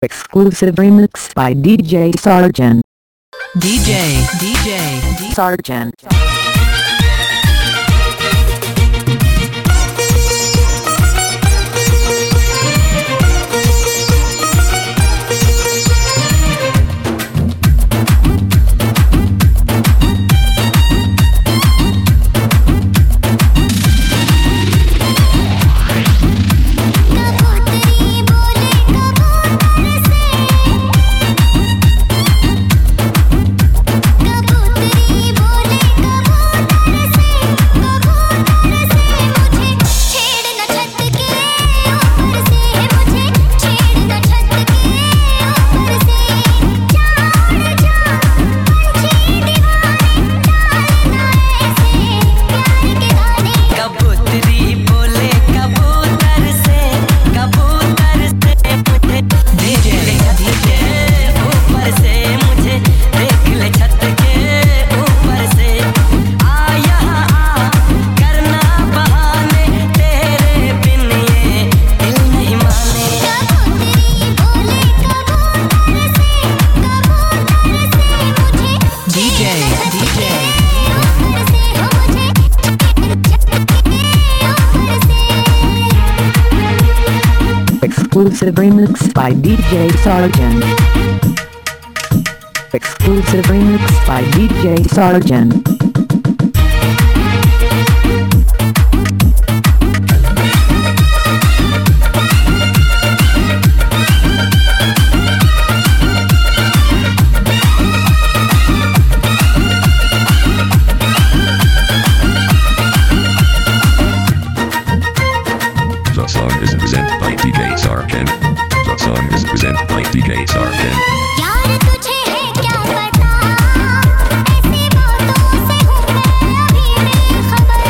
Exclusive remix by DJ Sargent. DJ Sargent. Exclusive remix by DJ Sargent. Exclusive remix by DJ Sargent. The song is presented by DJ Sargent. The song is presented by DJ Sargent. यार तुझे है क्या पता ऐसी बातों से हूँ मैं अभी बेखबर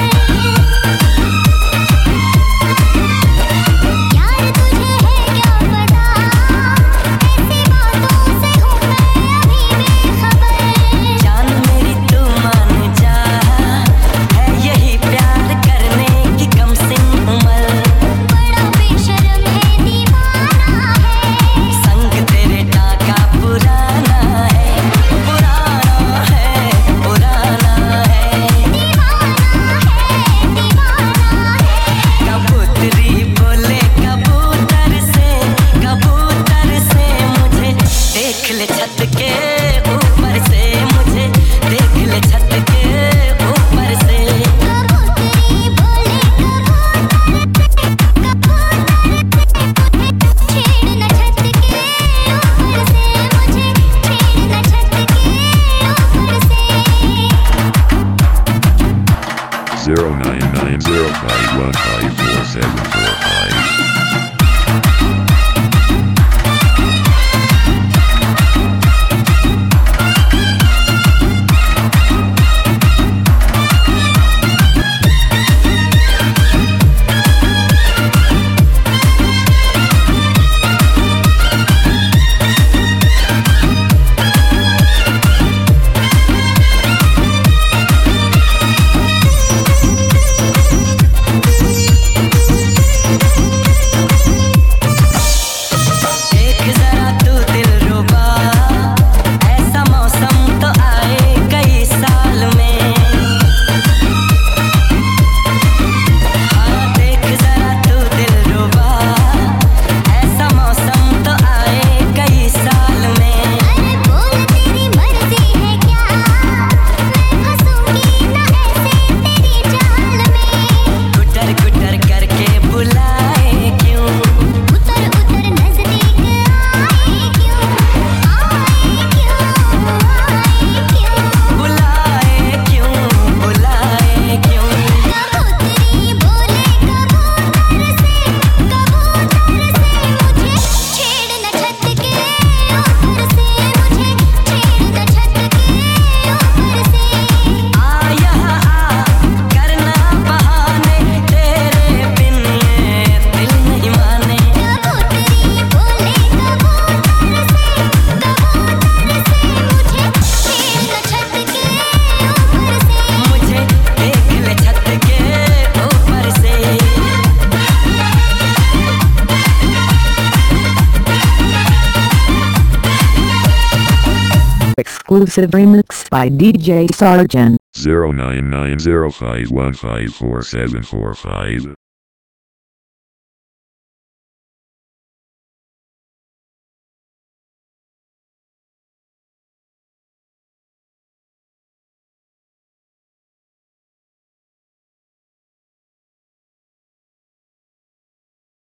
यार तुझे है क्या पता ऐसी बातों से हूँ मैं अभी बेखबर जान मेरी तू मान जा है यही प्यार करने की कम सिन उम्र बड़ा बेशर्म है दीवाना है संग तेरे टाका पुराना है exclusive remix by DJ Sargent. 099051544745.